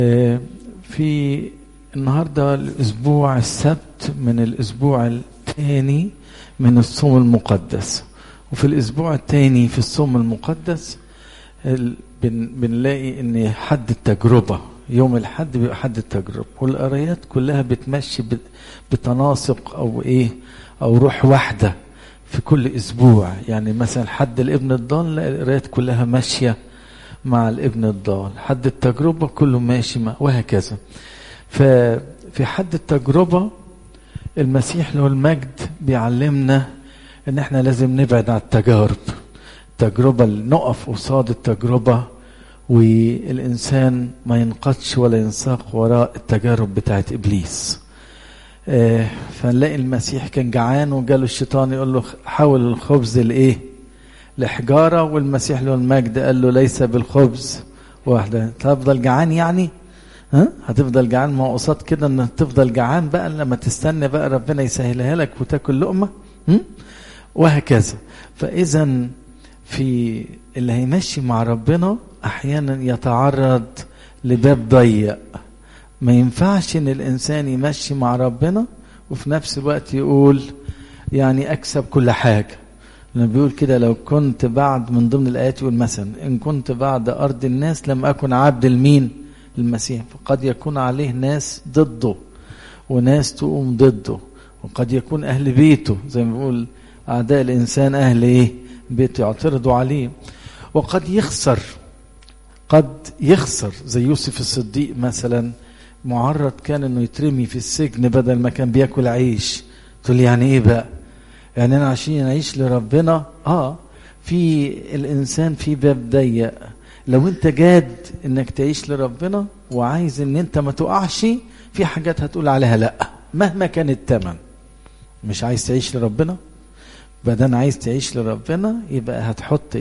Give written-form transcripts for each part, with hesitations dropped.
في النهاردة الأسبوع السبت من الأسبوع الثاني من الصوم المقدس. وفي الأسبوع الثاني في الصوم المقدس بنلاقي إن حد التجربة، يوم الحد بيبقى حد التجربة، والقرايات كلها بتمشي بتناسق أو روح واحدة في كل أسبوع. يعني مثلا حد الابن الضال، القرايات كلها ماشية مع الابن الضال، حد التجربة كله ماشي وهكذا. ففي حد التجربة المسيح له المجد بيعلمنا ان احنا لازم نبعد عن التجارب، التجربة اللي نقف قصاد التجربة، والإنسان ما ينقضش ولا ينساق وراء التجارب بتاعت إبليس. فنلاقي المسيح كان جعان وجاله الشيطان يقول له حول الخبز لحجارة، والمسيح له المجد قال له ليس بالخبز واحدة. تفضل جعان يعني؟ هتفضل جعان؟ ما هو قصاد كده ان تفضل جعان بقى لما تستنى بقى ربنا يسهلها لك وتاكل لقمة وهكذا. فإذا في اللي هيمشي مع ربنا احيانا يتعرض لباب ضيق. ما ينفعش ان الانسان يمشي مع ربنا وفي نفس الوقت يقول يعني اكسب كل حاجة. لما بيقول كده لو كنت بعد، من ضمن الآيات يقول مثلا إن كنت بعد أرض الناس لم أكن عبد المين؟ المسيح. فقد يكون عليه ناس ضده وناس تقوم ضده، وقد يكون أهل بيته زي ما بيقول أعداء الإنسان أهل بيته يعترضوا عليه، وقد يخسر زي يوسف الصديق مثلا، معرض كان إنه يترمي في السجن بدل ما كان بياكل عيش. تقول يعني إيه بقى؟ يعني أنا عشان أعيش لربنا في الإنسان في باب ضيق. لو أنت جاد إنك تعيش لربنا وعايز إن أنت ما تقعش في حاجات هتقول عليها لأ مهما كان الثمن. مش عايز تعيش لربنا؟ بدل عايز تعيش لربنا يبقى هتحط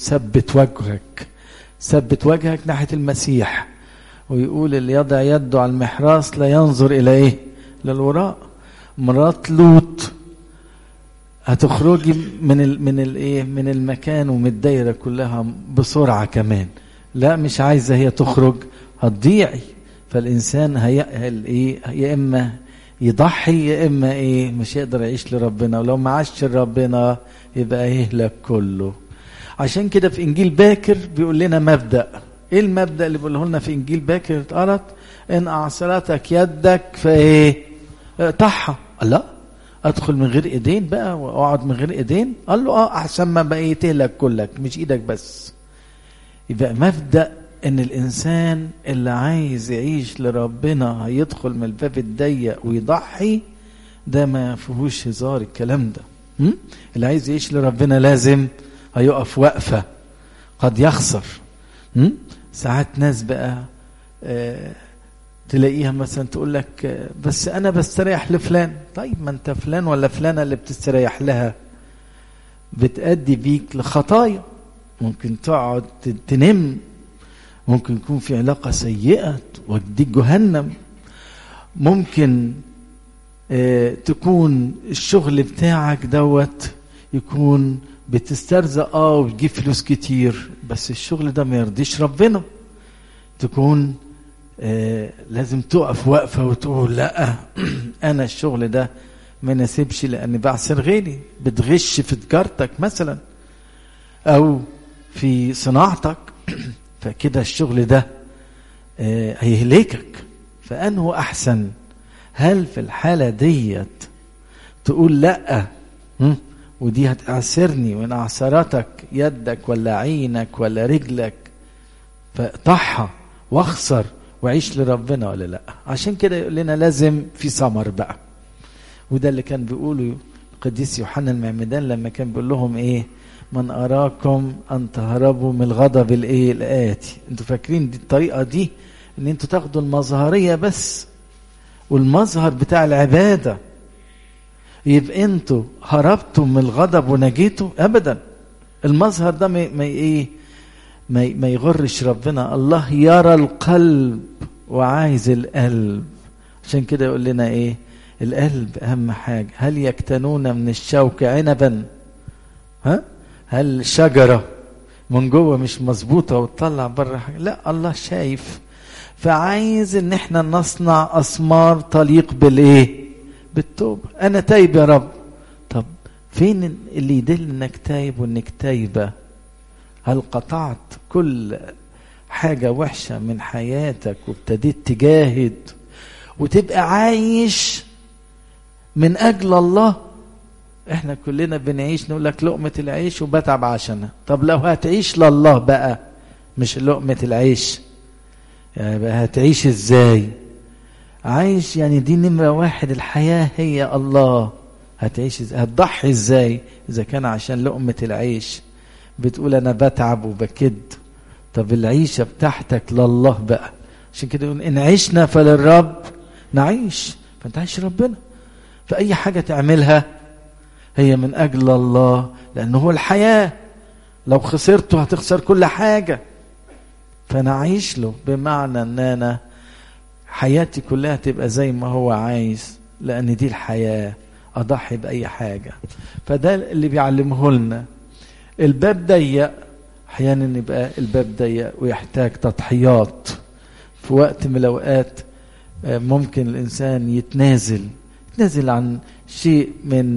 ثبت وجهك ناحية المسيح. ويقول اللي يضع يده على المحراث لا ينظر إلى للوراء. مرات لوط هتخرجي من المكان ومن الدايره كلها بسرعه كمان، لا مش عايزه هي تخرج هتضيعي. فالانسان يا اما يضحي يا اما مش يقدر يعيش لربنا، ولو ما عاش لربنا يبقى يهلك كله. عشان كده في انجيل باكر بيقول لنا مبدا. ايه المبدا اللي بيقوله لنا في انجيل باكر؟ اتقرت ان اعصرتك يدك اقطعها. الله، ادخل من غير ايدين بقى واقعد من غير ايدين؟ قال له احسن ما بقى تهلك كلك مش ايدك بس. يبقى مبدأ ان الانسان اللي عايز يعيش لربنا هيدخل من الباب الضيق ويضحي، ده ما فيهوش هزار الكلام ده. اللي عايز يعيش لربنا لازم هيقف وقفة قد يخسر. ساعات ناس بقى تلاقيها مثلا تقول لك بس انا بستريح لفلان. طيب ما انت فلان ولا فلانة اللي بتستريح لها بتأدي بيك لخطايا، ممكن تقعد تنم، ممكن يكون في علاقة سيئة توديك جهنم، ممكن تكون الشغل بتاعك يكون بتسترزق وتجيب فلوس كتير، بس الشغل ده ما يرضيش ربنا. تكون لازم تقف وقفة وتقول لا أنا الشغل ده ما نسيبش لأني بعسر غيري. بتغش في تجارتك مثلا أو في صناعتك فكده الشغل ده هيهلكك. فأنه أحسن؟ هل في الحالة ديت تقول لا ودي هتعسرني، وإن أعسرتك يدك ولا عينك ولا رجلك فاقطعها واخسر وعيش لربنا ولا لا؟ عشان كده يقول لنا لازم في ثمر بقى. وده اللي كان بيقوله القديس يوحنا المعمدان لما كان بيقول لهم من أراكم أن تهربوا من الغضب الآتي. انتوا فاكرين دي الطريقة دي ان انتوا تاخدوا المظهرية بس والمظهر بتاع العبادة يبقى انتوا هربتوا من الغضب ونجيتوا؟ ابدا. المظهر ده ما يغرش ربنا. الله يرى القلب وعايز القلب. عشان كده يقول لنا القلب اهم حاجة. هل يكتنون من الشوك عنبا؟ هل الشجرة من جوه مش مظبوطة وتطلع بره حاجة؟ لا، الله شايف. فعايز ان احنا نصنع أثمار تليق بالايه؟ بالتوبة. انا تايب يا رب. طب فين اللي يدل انك تايب وانك تايبة؟ هل قطعت كل حاجة وحشة من حياتك وابتديت تجاهد وتبقى عايش من أجل الله؟ احنا كلنا بنعيش نقول لك لقمة العيش وبتعب عشانها. طب لو هتعيش لله بقى، مش لقمة العيش، يعني بقى هتعيش ازاي؟ عايش يعني دي نمرة واحد، الحياة هي الله. هتعيش ازاي؟ هتضحي ازاي اذا كان عشان لقمة العيش بتقول انا بتعب وبكد؟ طب العيشة بتاعتك لله بقى. عشان كده يقول ان عشنا فللرب نعيش. فانت عايش ربنا، فأي حاجة تعملها هي من أجل الله، لأنه هو الحياة. لو خسرته هتخسر كل حاجة. فأنا عايش له، بمعنى أن أنا حياتي كلها تبقى زي ما هو عايز، لأن دي الحياة، أضحي بأي حاجة. فده اللي بيعلمه لنا. الباب ضيق، أحيانا يبقى الباب ضيق ويحتاج تضحيات. في وقت من الأوقات ممكن الإنسان يتنازل عن شيء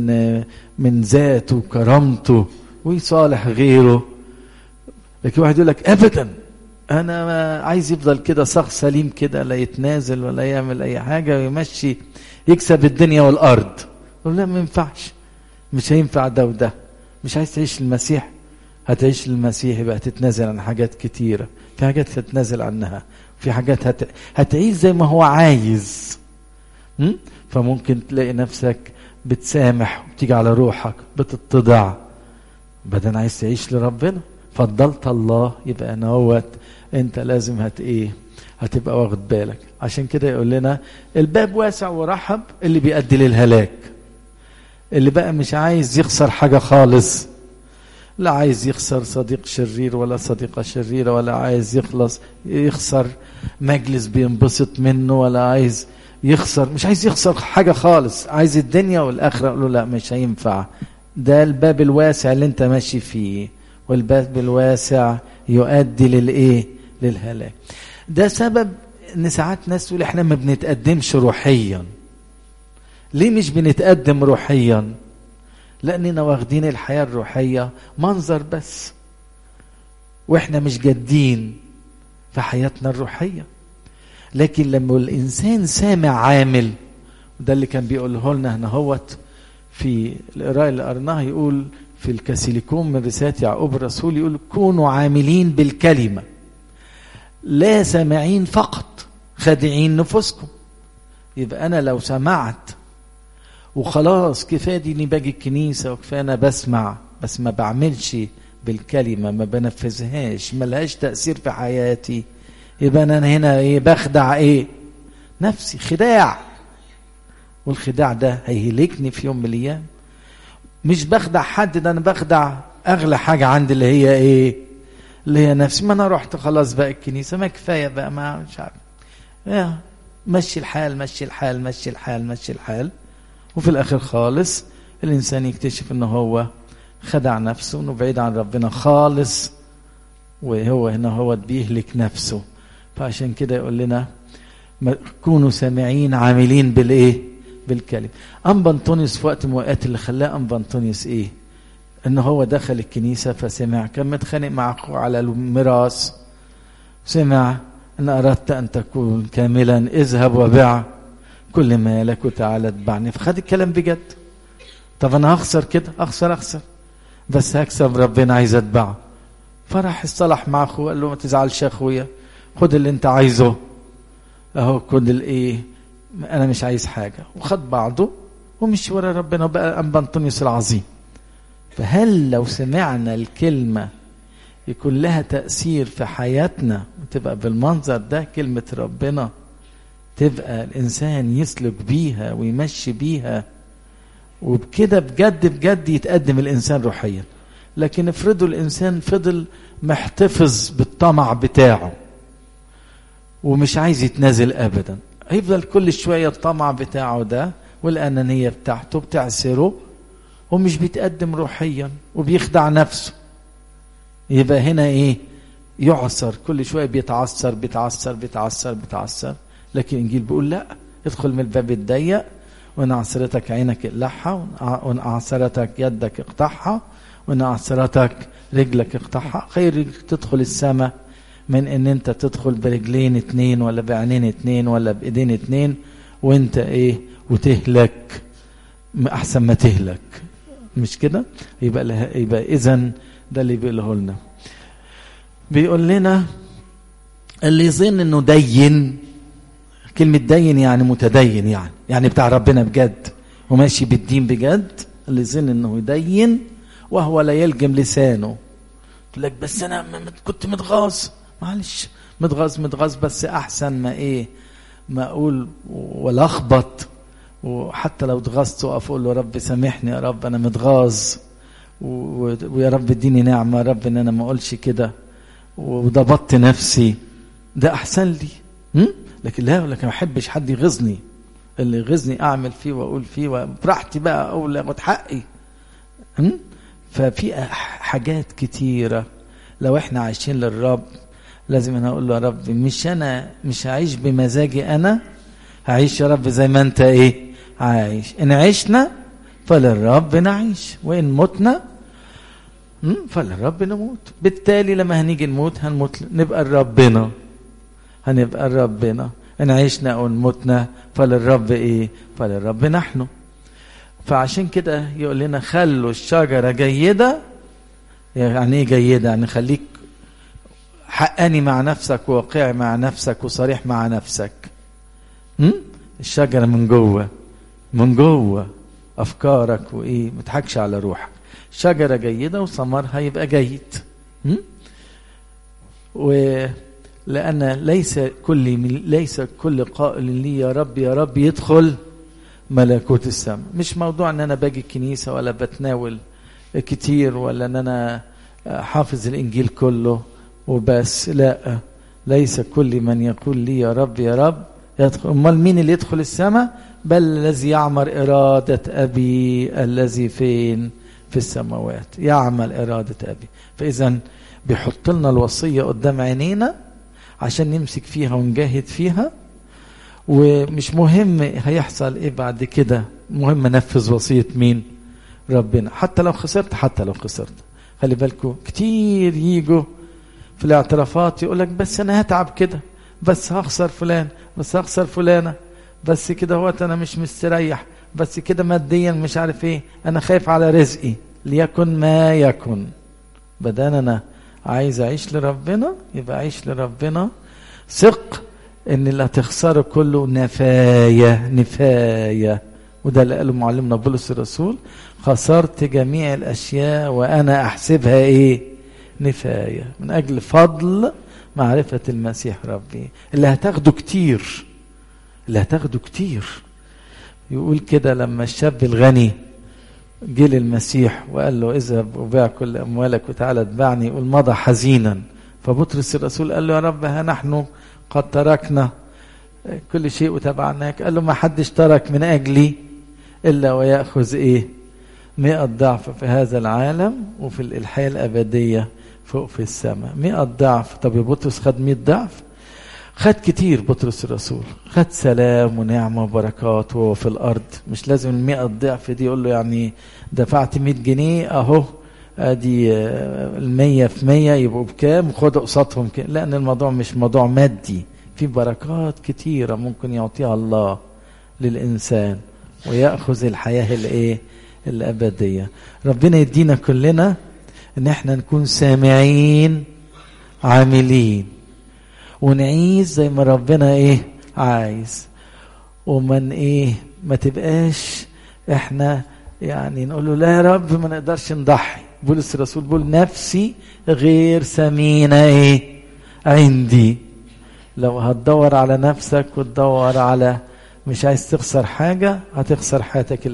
من ذاته وكرامته ويصالح غيره. لكن واحد يقول لك ابدا انا ما عايز يفضل كده صخ سليم كده، لا يتنازل ولا يعمل اي حاجه ويمشي يكسب الدنيا والارض. يقول لا ما ينفعش، مش هينفع ده وده. مش عايز تعيش المسيح؟ هتعيش المسيح يبقى هتتنازل عن حاجات كتيره. في حاجات هتتنازل عنها، في حاجات هتعيش زي ما هو عايز. فممكن تلاقي نفسك بتسامح وبتيجي على روحك بتتضع، بدل عايز تعيش لربنا. فضلت الله، يبقى انا انت لازم هتبقى واخد بالك. عشان كده يقول لنا الباب واسع ورحب اللي بيؤدي للهلاك. اللي بقى مش عايز يخسر حاجة خالص، لا عايز يخسر صديق شرير ولا صديقة شريرة، ولا عايز يخسر مجلس بينبسط منه، ولا عايز يخسر، مش عايز يخسر حاجة خالص، عايز الدنيا والآخرة. أقول له لا مش هينفع. ده الباب الواسع اللي انت ماشي فيه، والباب الواسع يؤدي للهلاك. ده سبب ان ساعات ناس تقول احنا ما بنتقدمش روحيا. ليه مش بنتقدم روحيا؟ لأننا واخدين الحياة الروحية منظر بس، واحنا مش جادين في حياتنا الروحية. لكن لما الإنسان سامع عامل، وده اللي كان بيقوله لنا هنا في القراءة اللي قرناها، يقول في الكاسيليكون من رسالة يعقوب الرسول، يقول كونوا عاملين بالكلمة لا سامعين فقط خادعين نفوسكم. يبقى أنا لو سمعت وخلاص كفاية دي اني باجي الكنيسة وكفاية انا بسمع بس ما بعملش بالكلمة، ما بنفذهاش، ما لهاش تأثير في حياتي، يبقى انا هنا بخدع نفسي، خداع. والخداع ده هيهلكني في يوم من الايام. مش بخدع حد، ده انا بخدع اغلى حاجة عندي اللي هي اللي هي نفسي. ما انا رحت خلاص بقى الكنيسة، ما كفاية بقى، ما مش عارف، مشي الحال مشي الحال مشي الحال مشي الحال. وفي الآخر خالص الإنسان يكتشف أنه هو خدع نفسه، أنه بعيد عن ربنا خالص، وهو هنا بيهلك نفسه. فعشان كده يقول لنا كونوا سامعين عاملين بالكلمة. أنبا أنطونيوس في وقت من الوقت اللي خلاه أنبا أنطونيوس أنه هو دخل الكنيسة فسمع، كان متخانق مع أخوه على الميراث، سمع أن أردت أن تكون كاملا اذهب وبيع كل مالك وتعالى اتبعني. فخد الكلام بجد. طب انا هخسر كده، اخسر بس هكسب ربنا، عايز اتبعه. فراح اصطلح مع اخوه، قال له ما تزعلش يا اخويا، خد اللي انت عايزه اهو، خد انا مش عايز حاجه. وخد بعضه ومشي ورا ربنا، وبقى أنبا أنطونيوس العظيم. فهل لو سمعنا الكلمه يكون لها تأثير في حياتنا وتبقى بالمنظر ده كلمه ربنا، تبقى الإنسان يسلك بيها ويمشي بيها، وبكده بجد يتقدم الإنسان روحيا. لكن افرضوا الإنسان فضل محتفظ بالطمع بتاعه ومش عايز يتنازل أبدا، هيفضل كل شوية الطمع بتاعه ده والأنانية بتاعته بتعسره، ومش بيتقدم روحيا وبيخدع نفسه. يبقى هنا يعصر كل شوية، بيتعصر بيتعصر بيتعصر بيتعصر. لكن الإنجيل بيقول لا، ادخل من الباب الضيق، وإن أعصرتك عينك اقلعها، وإن أعصرتك يدك اقطعها، وإن أعصرتك رجلك اقطعها. خير تدخل السماء من إن أنت تدخل برجلين 2 ولا بعينين 2 ولا بإيدين 2 وأنت إيه وتهلك، أحسن ما تهلك. مش كده؟ يبقى إذن ده اللي بيقوله لنا. بيقول لنا اللي يظن إنه دين، كلمة دين يعني متدين، يعني بتاع ربنا بجد وماشي بالدين بجد. اللي يظن إنه يدين وهو لا يلجم لسانه. تقول لك بس أنا كنت متغاظ، معلش متغاظ بس أحسن ما إيه ما أقول ولخبط. وحتى لو اتغاظت وأقف أقول له رب سامحني يا رب أنا متغاظ، ويا رب اديني نعمة يا رب إن أنا ما أقولش كده وضبطت نفسي، ده أحسن لي. لكن لا، ما أحبش حد يغزني. اللي يغزني أعمل فيه وأقول فيه وبراحتي بقى، أقول أخد حقي. ففي حاجات كتيرة لو احنا عايشين للرب لازم انا اقول له يا رب مش هعيش بمزاجي، انا هعيش يا رب زي ما انت ايه عايش. ان عشنا فللرب نعيش، وان متنا فللرب نموت. بالتالي لما هنيجي نموت هنموت نبقى ربنا. ان عشنا او متنا فللرب ايه، فللرب نحن. فعشان كده يقول لنا خلوا الشجرة جيدة. يعني ايه جيدة؟ يعني خليك حقاني مع نفسك وواقعي مع نفسك وصريح مع نفسك. الشجرة من جوه أفكارك وإيه، متحكش على روحك. شجرة جيدة وثمرها يبقى جيد. ولأن ليس كل قائل لي يا رب يدخل ملكوت السماء. مش موضوع ان انا باجي الكنيسة ولا بتناول كتير ولا ان انا حافظ الانجيل كله وبس، لا، ليس كل من يقول لي يا رب يدخل. امال مين اللي يدخل السماء؟ بل الذي يعمل إرادة أبي الذي فين في السماوات، يعمل إرادة أبي. فإذا بيحط لنا الوصية قدام عينينا عشان نمسك فيها ونجاهد فيها، ومش مهم هيحصل ايه بعد كده، مهم نفذ وصية مين؟ ربنا. حتى لو خسرت خلي بالكم كتير يجوا في الاعترافات يقولك بس انا هتعب كده، بس هخسر فلان، بس هخسر فلانة، بس كده هوت انا مش مستريح، بس كده ماديا مش عارف ايه، انا خايف على رزقي، ليكن ما يكن. بدل انا عايز اعيش لربنا يبقى عيش لربنا، ثق ان اللي هتخسره كله نفاية. وده اللي قاله معلمنا بولس الرسول، خسرت جميع الاشياء وانا احسبها ايه؟ نفاية، من اجل فضل معرفة المسيح ربي. اللي هتاخده كتير. يقول كده لما الشاب الغني جه للمسيح وقال له اذهب وبيع كل اموالك وتعالى اتبعني، يقول مضى حزينا. فبطرس الرسول قال له يا رب ها نحن قد تركنا كل شيء وتبعناك. قال له ما حدش ترك من أجلي إلا ويأخذ إيه؟ 100 ضعف في هذا العالم وفي الحياة الأبدية فوق في السماء. 100 ضعف. طب يا بطرس خد 100 ضعف؟ خد كتير بطرس الرسول، خد سلام ونعمة وبركات وهو في الأرض. مش لازم 100 ضعف دي يقول له يعني دفعت 100 جنيه أهو ادي 100 في 100 يبقوا بكام وخد قصادهم كام. لان الموضوع مش موضوع مادي، في بركات كتيرة ممكن يعطيها الله للإنسان ويأخذ الحياة الايه الأبدية. ربنا يدينا كلنا ان احنا نكون سامعين عاملين ونعيش زي ما ربنا ايه عايز، ومن ايه ما تبقاش احنا يعني نقول له لا يا رب ما نقدرش نضحي. بولس الرسول بيقول نفسي غير ثمينة ايه عندي. لو هتدور على نفسك وتدور على مش عايز تخسر حاجة، هتخسر حياتك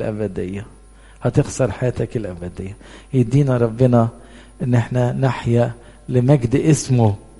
الأبدية. يدينا ربنا ان احنا نحيا لمجد اسمه